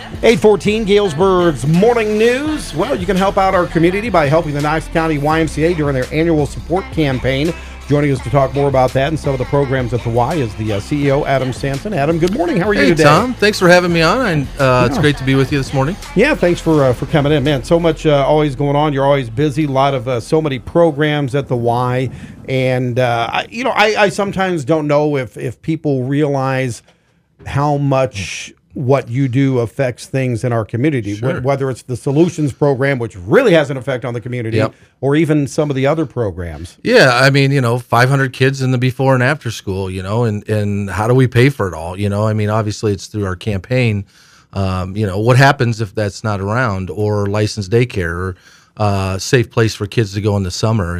8:14 Galesburg's Morning News. Well, you can help out our community by helping the Knox County YMCA during their annual support campaign. Joining us to talk more about that and some of the programs at the Y is the CEO, Adam Sampson. Adam, good morning. How are you today? Hey, Tom. Thanks for having me on. It's great to be with you this morning. Yeah, thanks for coming in, man. So much always going on. You're always busy. A lot of so many programs at the Y, and I sometimes don't know if people realize how much what you do affects things in our community, Sure. whether it's the Solutions program, which really has an effect on the community, Yep. or even some of the other programs. Yeah, I mean, 500 kids in the before and after school, and how do we pay for it all? I mean, obviously it's through our campaign. What happens if that's not around, or licensed daycare, or safe place for kids to go in the summer,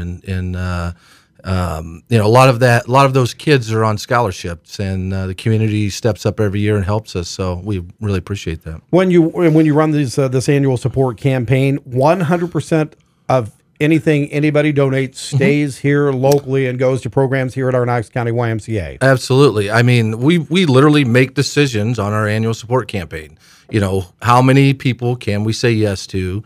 a lot of those kids are on scholarships, and the community steps up every year and helps us. So we really appreciate that. When you run this annual support campaign, 100% of anything anybody donates stays here locally and goes to programs here at our Knox County YMCA. Absolutely. I mean, we literally make decisions on our annual support campaign. How many people can we say yes to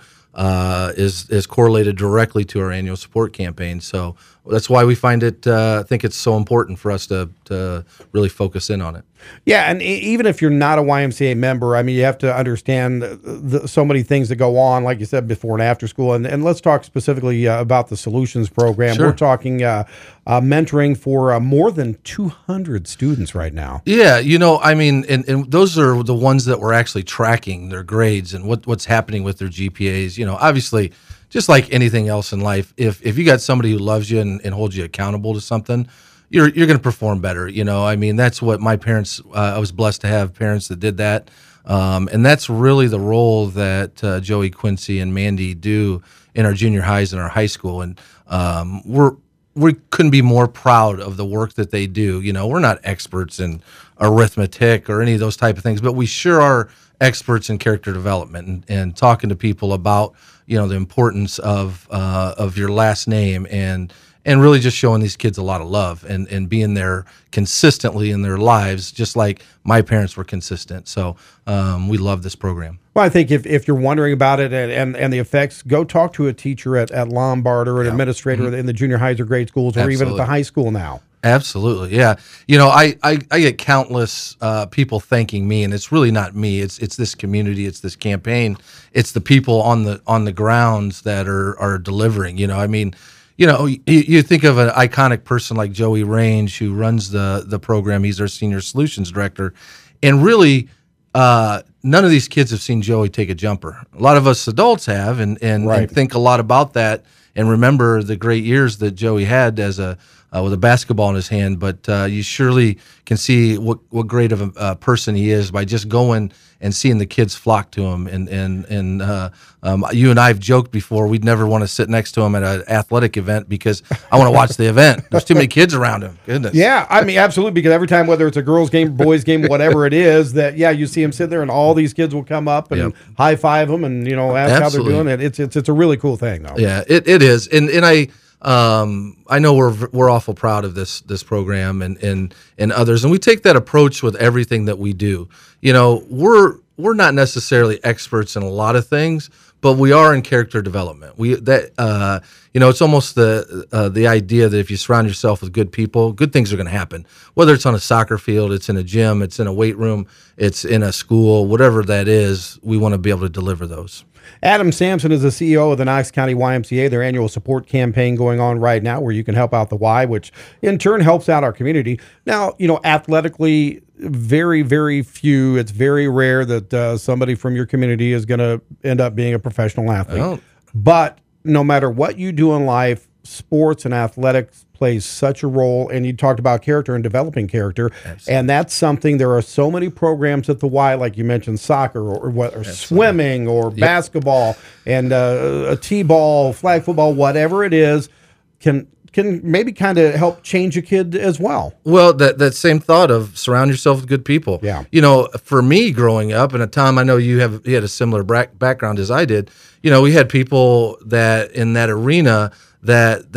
is correlated directly to our annual support campaign. So that's why we find it, I think it's so important for us to really focus in on it. Yeah, and even if you're not a YMCA member, I mean, you have to understand so many things that go on, like you said, before and after school. And let's talk specifically about the Solutions program. Sure. We're talking mentoring for more than 200 students right now. Yeah, I mean, and those are the ones that we're actually tracking their grades and what's happening with their GPAs. Obviously, just like anything else in life, if you got somebody who loves you and holds you accountable to something, you're going to perform better. I mean, that's what my parents, I was blessed to have parents that did that. And that's really the role that Joey, Quincy, and Mandy do in our junior highs and our high school. And we couldn't be more proud of the work that they do. We're not experts in arithmetic or any of those type of things, but we sure are experts in character development and talking to people about, the importance of your last name and really just showing these kids a lot of love and being there consistently in their lives, just like my parents were consistent. So we love this program. Well, I think if you're wondering about it and the effects, go talk to a teacher at Lombard or an administrator in the junior highs or grade schools, or even at the high school now. Absolutely, yeah. I get countless people thanking me, and it's really not me. It's this community. It's this campaign. It's the people on the grounds that are delivering. I mean, you think of an iconic person like Joey Range, who runs the program. He's our senior solutions director, and really, none of these kids have seen Joey take a jumper. A lot of us adults have, and think a lot about that and remember the great years that Joey had as with a basketball in his hand. But you surely can see what great of a person he is by just going and seeing the kids flock to him. And you and I have joked before, we'd never want to sit next to him at an athletic event because I want to watch the event. There's too many kids around him. Goodness. Yeah, I mean, absolutely, because every time, whether it's a girls' game, boys' game, whatever it is, you see him sit there and all these kids will come up and high five them and, ask Absolutely. how they're doing it. It's a really cool thing, though. Yeah, it is. And I know we're awful proud of this program and others, and we take that approach with everything that we do. We're not necessarily experts in a lot of things, but we are in character development. It's almost the idea that if you surround yourself with good people, good things are going to happen. Whether it's on a soccer field, it's in a gym, it's in a weight room, it's in a school, whatever that is, we want to be able to deliver those. Adam Sampson is the CEO of the Knox County YMCA, their annual support campaign going on right now where you can help out the Y, which in turn helps out our community. Now, athletically, very, very few. It's very rare that somebody from your community is going to end up being a professional athlete. Oh. But no matter what you do in life, sports and athletics plays such a role, and you talked about character and developing character. Absolutely. And that's something. There are so many programs at the Y, like you mentioned, soccer or swimming or basketball and a t-ball, flag football, whatever it is, can maybe kind of help change a kid as well. Well, that same thought of surround yourself with good people. Yeah. For me growing up, and Tom, I know you had a similar background as I did. We had people that in that arena that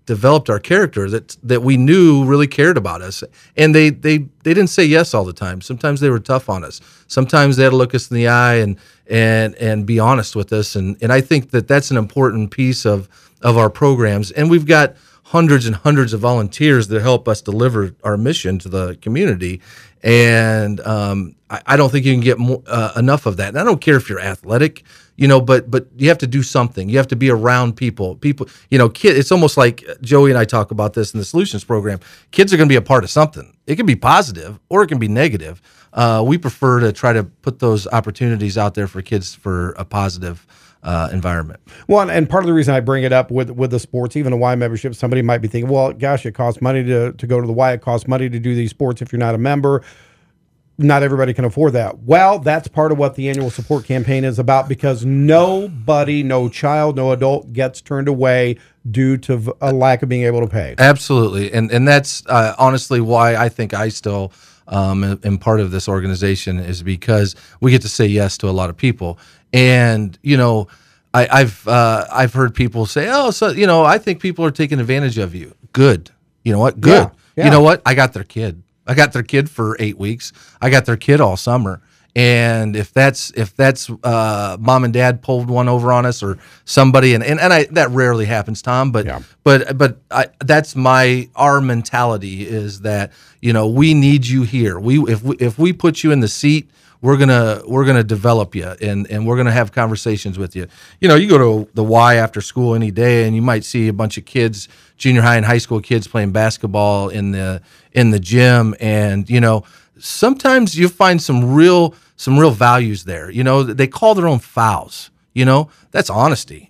developed our character that we knew really cared about us. And they didn't say yes all the time. Sometimes they were tough on us. Sometimes they had to look us in the eye and be honest with us. And I think that's an important piece of our programs. And we've got hundreds and hundreds of volunteers that help us deliver our mission to the community. And I don't think you can get enough of that. And I don't care if you're athletic, but you have to do something. You have to be around people. It's almost like Joey and I talk about this in the Solutions program. Kids are going to be a part of something. It can be positive or it can be negative. We prefer to try to put those opportunities out there for kids for a positive environment. Well, and part of the reason I bring it up with the sports, even a Y membership, somebody might be thinking, well, gosh, it costs money to go to the Y. It costs money to do these sports if you're not a member. Not everybody can afford that. Well, that's part of what the annual support campaign is about, because nobody, no child, no adult gets turned away due to a lack of being able to pay. Absolutely. And that's honestly why I think I still am part of this organization, is because we get to say yes to a lot of people. And, I've heard people say, oh, so, I think people are taking advantage of you. Good. You know what? Good. Yeah. You know what? I got their kid. I got their kid for 8 weeks. I got their kid all summer. And if that's mom and dad pulled one over on us or somebody, and that rarely happens, Tom, but that's our mentality is that, we need you here. If we put you in the seat, we're gonna develop you and we're gonna have conversations with you. You go to the Y after school any day and you might see a bunch of kids, junior high and high school kids, playing basketball in the gym, and sometimes you find some real values there. They call their own fouls. That's honesty.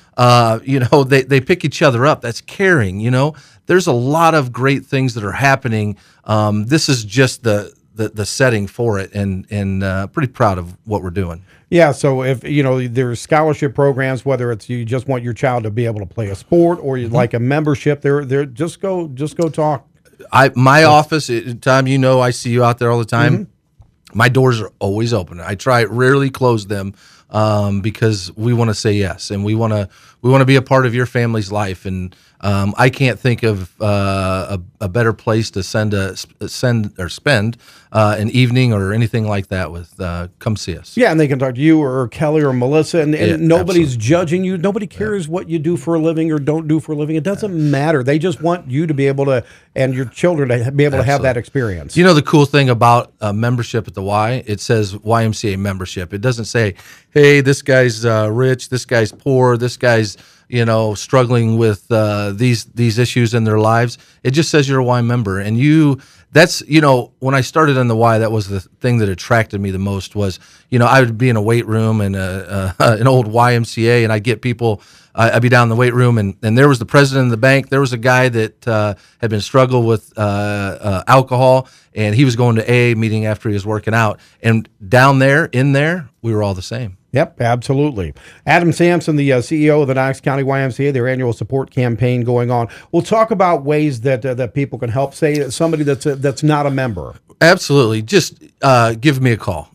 They pick each other up. That's caring. There's a lot of great things that are happening. This is just the setting for it, and pretty proud of what we're doing. Yeah, so if there's scholarship programs, whether it's you just want your child to be able to play a sport or you'd like a membership, there just go talk. My office, Tom, I see you out there all the time. Mm-hmm. My doors are always open. I rarely close them because we want to say yes, and we want to be a part of your family's life. And I can't think of a better place to spend an evening or anything like that with. Come see us. Yeah, and they can talk to you or Kelly or Melissa, and nobody's absolutely judging you. Nobody cares what you do for a living or don't do for a living. It doesn't matter. They just want you to be able to, and your children to be able to have that experience. The cool thing about membership at the Y, it says YMCA membership. It doesn't say, hey, this guy's rich, this guy's poor, this guy's struggling with these issues in their lives. It just says you're a Y member, and that's when I started in the Y, that was the thing that attracted me the most. Was I would be in a weight room and an old YMCA, and I'd get people. I'd be down in the weight room, and there was the president of the bank. There was a guy that had been struggling with alcohol, and he was going to AA meeting after he was working out. And down there, in there, we were all the same. Yep, absolutely. Adam Sampson, the CEO of the Knox County YMCA, their annual support campaign going on. We'll talk about ways that people can help. Say somebody that's not a member. Absolutely. Just give me a call,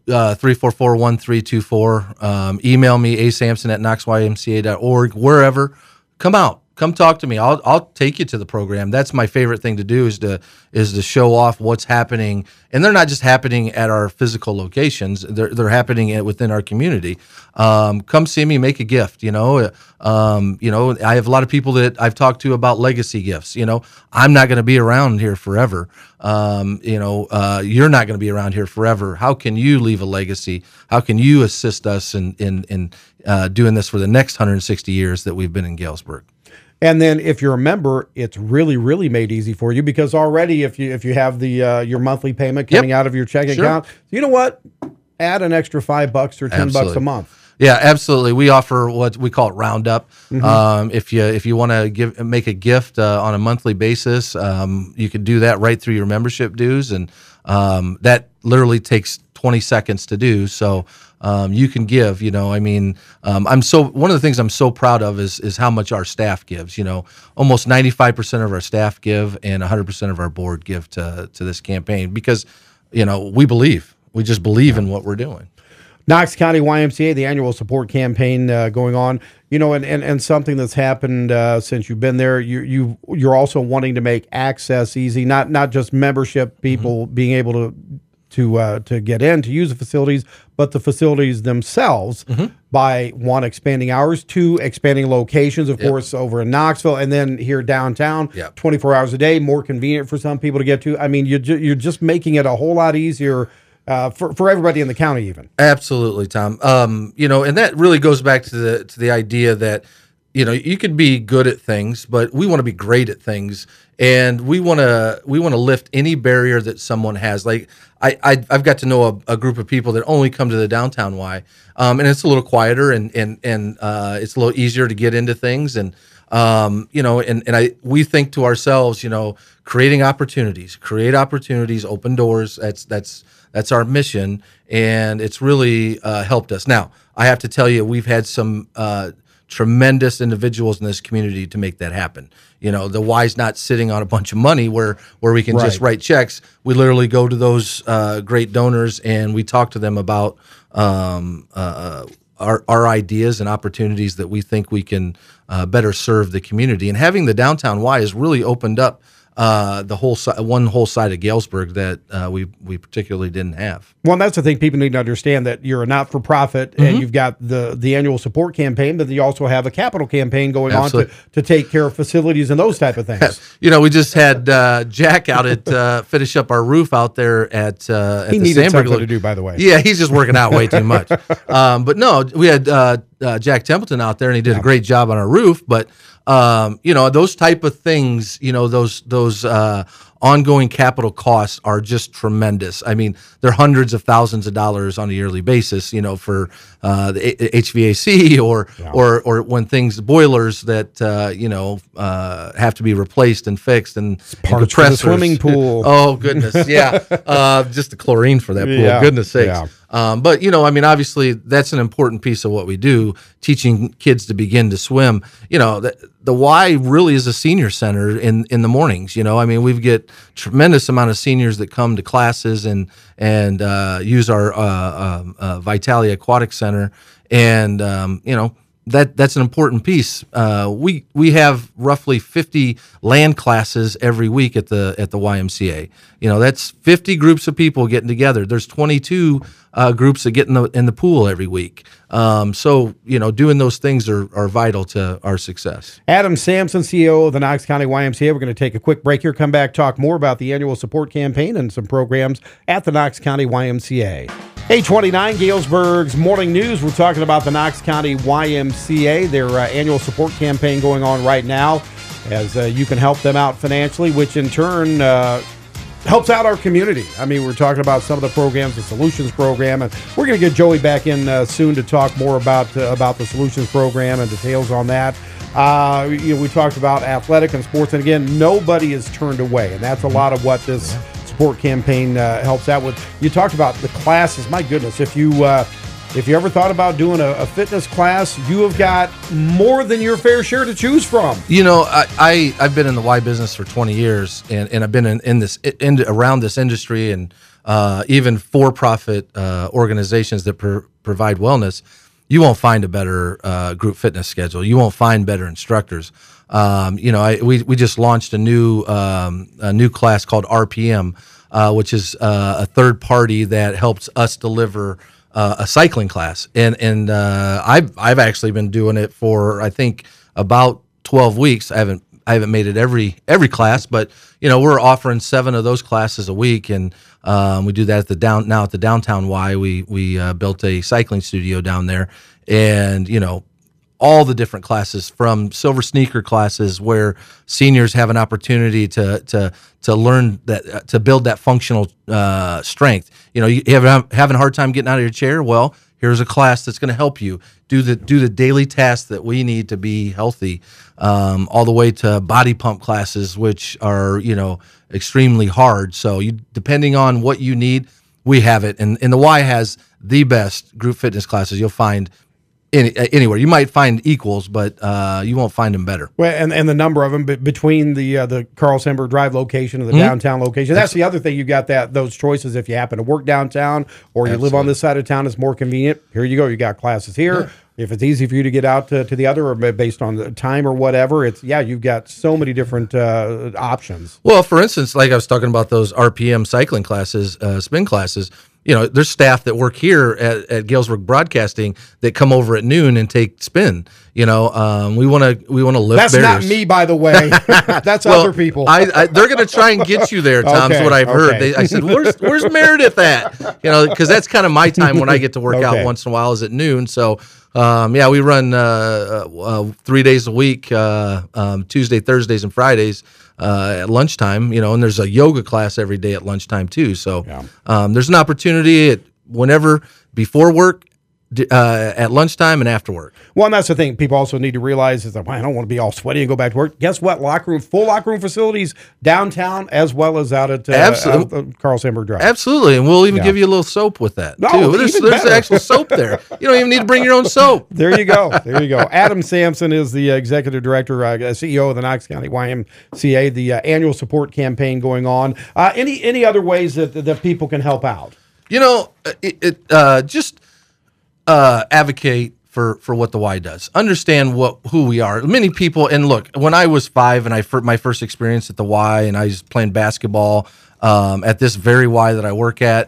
344-1324. Email me, asampson@knoxymca.org, wherever. Come out. Come talk to me. I'll take you to the program. That's my favorite thing to do is to show off what's happening. And they're not just happening at our physical locations. They're happening within our community. Come see me, make a gift. I have a lot of people that I've talked to about legacy gifts. I'm not going to be around here forever. You're not going to be around here forever. How can you leave a legacy? How can you assist us in doing this for the next 160 years that we've been in Galesburg? And then if you're a member, it's really, really made easy for you, because already if you have the your monthly payment coming out of your checking account, you know what? Add an extra $5 or $10 a month. Yeah, absolutely. We offer what we call it Roundup. Mm-hmm. If you want to make a gift on a monthly basis, you can do that right through your membership dues, and that literally takes 20 seconds to do. So you can give. one of the things I'm so proud of is how much our staff gives. Almost 95% of our staff give, and 100% of our board give to this campaign, because we just believe in what we're doing. Knox County YMCA, the annual support campaign going on, and something that's happened since you've been there. You're also wanting to make access easy, not just membership people being able to get in to use the facilities, but the facilities themselves by one, expanding hours, two, expanding locations, of course, over in Knoxville, and then here downtown, 24 hours a day, more convenient for some people to get to. I mean, you're just making it a whole lot easier for everybody in the county, even. Absolutely, Tom. And that really goes back to the idea that you could be good at things, but we want to be great at things, and we want to lift any barrier that someone has. Like I've got to know a group of people that only come to the downtown Y, and it's a little quieter and it's a little easier to get into things, and we think to ourselves, create opportunities, open doors. That's our mission, and it's really helped us. Now, I have to tell you, we've had some tremendous individuals in this community to make that happen. The Y's not sitting on a bunch of money where we can just write checks. We literally go to those great donors and we talk to them about our ideas and opportunities that we think we can better serve the community. And having the downtown Y has really opened up the whole side of Galesburg that we particularly didn't have. Well, and that's the thing people need to understand, that you're a not-for-profit and you've got the annual support campaign, but you also have a capital campaign going on to take care of facilities and those type of things. We just had Jack out at finish up our roof out there at he the needed Sandberg something to do, by the way. Yeah, he's just working out way too much. But no, we had Jack Templeton out there, and he did a great job on our roof. But those type of things, those ongoing capital costs are just tremendous. I mean, they're hundreds of thousands of dollars on a yearly basis, for the HVAC or when boilers that have to be replaced and fixed, and parts for the swimming pool. Oh goodness, yeah, just the chlorine for that pool. Goodness sakes. Yeah. But obviously that's an important piece of what we do, teaching kids to begin to swim. The Y really is a senior center in the mornings. We get tremendous amount of seniors that come to classes and use our Vitalia Aquatic Center, and that's an important piece. We have roughly 50 land classes every week at the YMCA. That's 50 groups of people getting together. There's 22 groups that get in the pool every week. So doing those things are vital to our success. Adam Sampson, CEO of the Knox County YMCA. We're going to take a quick break here. Come back, talk more about the annual support campaign and some programs at the Knox County YMCA. 829 Galesburg's Morning News. We're talking about the Knox County YMCA, their annual support campaign going on right now, as you can help them out financially, which in turn helps out our community. I mean, we're talking about some of the programs, the Solutions Program, and we're going to get Joey back in soon to talk more about the Solutions Program and details on that. We talked about athletic and sports, and again, nobody is turned away, and that's a lot of what this support campaign helps out with. You talked about the classes. My goodness, if you ever thought about doing a fitness class, you have got more than your fair share to choose from. I've been in the Y business for 20 years, and I've been around this industry, and even for-profit organizations that provide wellness. You won't find a better group fitness schedule. You won't find better instructors. We just launched a new class called RPM, which is a third party that helps us deliver a cycling class, and I've actually been doing it for, I think, about 12 weeks. I haven't made it every class, but we're offering 7 of those classes a week, and we do that at the downtown Y. We built a cycling studio down there, and all the different classes, from silver sneaker classes where seniors have an opportunity to learn that, to build that functional strength. You having a hard time getting out of your chair? Well, here's a class that's going to help you do the daily tasks that we need to be healthy. All the way to body pump classes, which are extremely hard. So depending on what you need, we have it, and the Y has the best group fitness classes you'll find anywhere. You might find equals, but you won't find them better. Well, and the number of them between the Carl Sandburg Drive location and the downtown location. That's the other thing. You got those choices. If you happen to work downtown or you live on this side of town, it's more convenient. Here you go. You got classes here. Yeah. If it's easy for you to get out to the other, or based on the time or whatever, you've got so many different options. Well, for instance, like I was talking about those RPM cycling classes, spin classes. There's staff that work here at Galesburg Broadcasting that come over at noon and take spin. We want to lift That's barriers. Not me, by the way. That's other people. They're going to try and get you there, Tom. Okay, is what I've heard. I said, "Where's Meredith at?" Because that's kind of my time when I get to work out once in a while is at noon. So. We run 3 days a week, Tuesday, Thursdays, and Fridays at lunchtime, and there's a yoga class every day at lunchtime too. So there's an opportunity whenever before work, at lunchtime and after work. Well, and that's the thing people also need to realize is that, I don't want to be all sweaty and go back to work. Guess what? Full locker room facilities downtown as well as out at Carl Sandburg Drive. Absolutely. And we'll even give you a little soap with that too. There's actual soap there. You don't even need to bring your own soap. There you go. Adam Sampson is the executive director, CEO of the Knox County YMCA, the annual support campaign going on. Any other ways that people can help out? Just advocate for what the Y does. Understand who we are. Many people, and look, when I was 5 and my first experience at the Y, and I was playing basketball at this very Y that I work at,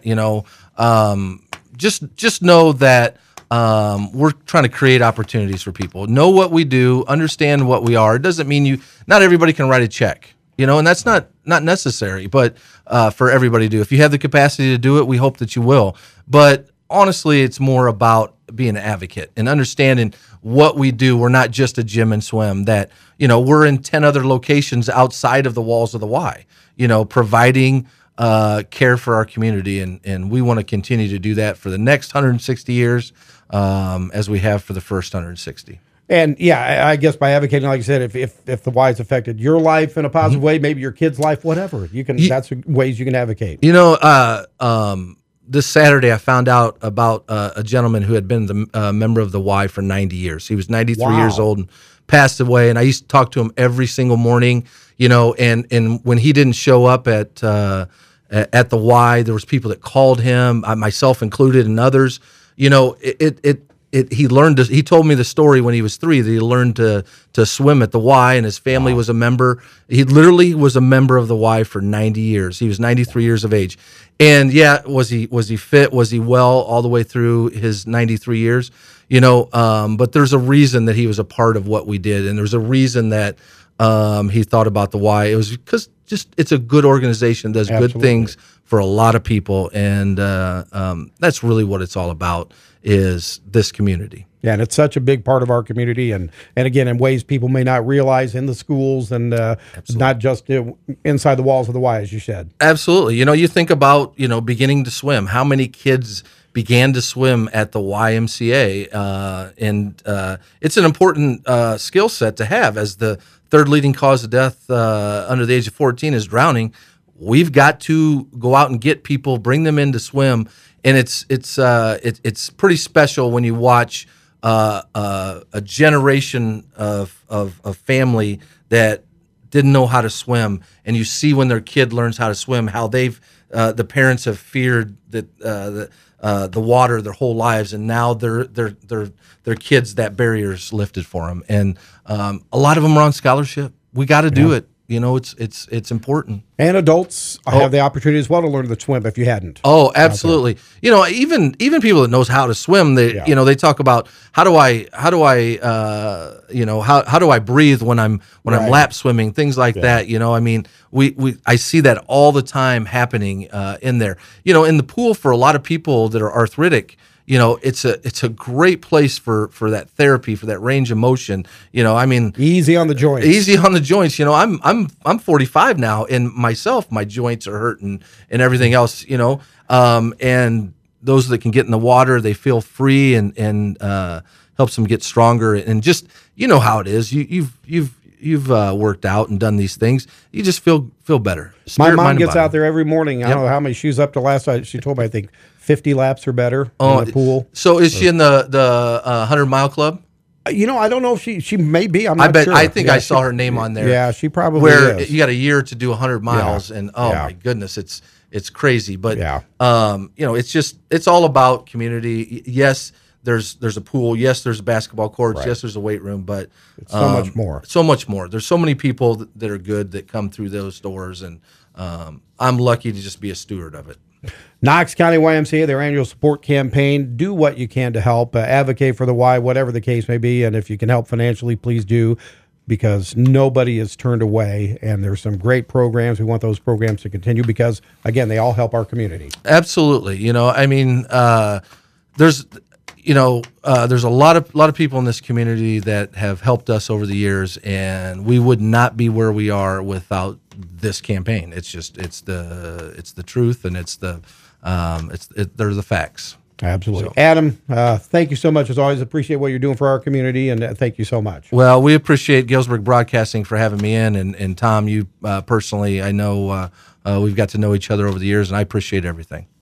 just know that we're trying to create opportunities for people. Know what we do. Understand what we are. It doesn't mean not everybody can write a check, and that's not necessary. But for everybody to do, if you have the capacity to do it, we hope that you will. But honestly, it's more about being an advocate and understanding what we do. We're not just a gym and swim, that, we're in 10 other locations outside of the walls of the Y, providing care for our community. And we want to continue to do that for the next 160 years as we have for the first 160. And I guess by advocating, like I said, if the Y has affected your life in a positive way, maybe your kid's life, whatever, that's ways you can advocate. This Saturday, I found out about a gentleman who had been the member of the Y for 90 years. He was 93 years old and passed away. And I used to talk to him every single morning, and when he didn't show up at the Y, there was people that called him, myself included, and others. He learned he told me the story when he was 3 that he learned to swim at the Y, and his family was a member. He literally was a member of the Y for 90 years. He was 93 years of age. And was he fit? Was he well all the way through his 93 years? But there's a reason that he was a part of what we did, and there's a reason that he thought about the Y. It was because it's a good organization, does good things for a lot of people, and that's really what it's all about, is this community. Yeah, and it's such a big part of our community, and again, in ways people may not realize, in the schools, and not just inside the walls of the Y, as you said. Absolutely. You think about, beginning to swim. How many kids began to swim at the YMCA? And it's an important skill set to have, as the third leading cause of death under the age of 14 is drowning. We've got to go out and get people, bring them in to swim, and it's pretty special when you watch a generation of family that didn't know how to swim, and you see when their kid learns how to swim, how the parents have feared the water their whole lives, and now their kids, that barrier's lifted for them, and a lot of them are on scholarship. We got to do it. It's important. And adults have the opportunity as well to learn to swim if you hadn't. Oh, absolutely. Even people that knows how to swim, they talk about how do I breathe when I'm lap swimming, things like that. I see that all the time happening in there. In the pool, for a lot of people that are arthritic, it's a great place for that therapy, for that range of motion. Easy on the joints. Easy on the joints. I'm 45 now, and myself, my joints are hurting and everything else. And those that can get in the water, they feel free and helps them get stronger. And just how it is. you've worked out and done these things, you just feel better. My Spirit, mom mind, and gets body. out there every morning. I don't know how many she's up to last night. She told me, I think 50 laps or better in the pool. So is she in the 100-mile club? I don't know if she may be. I'm I not bet. sure. I think Yeah, I saw her name on there. Yeah, she probably Where is. you got a year to do 100 miles, and Yeah. my goodness, it's crazy. But Yeah. it's all about community. Yes, there's a pool. Yes, there's basketball courts. Right. Yes, there's a weight room. But It's so much more. So much more. There's so many people that are good that come through those doors, and I'm lucky to just be a steward of it. Knox County YMCA, their annual support campaign. Do what you can to help. Advocate for the Y, whatever the case may be. And if you can help financially, please do, because nobody is turned away. And there's some great programs. We want those programs to continue because, again, they all help our community. Absolutely. There's a lot of people in this community that have helped us over the years, and we would not be where we are without this campaign. It's the truth, and they're the facts. Absolutely. Adam, thank you so much. As always, appreciate what you're doing for our community, and thank you so much. Well, we appreciate Galesburg Broadcasting for having me in, and Tom, you personally, I know we've got to know each other over the years, and I appreciate everything.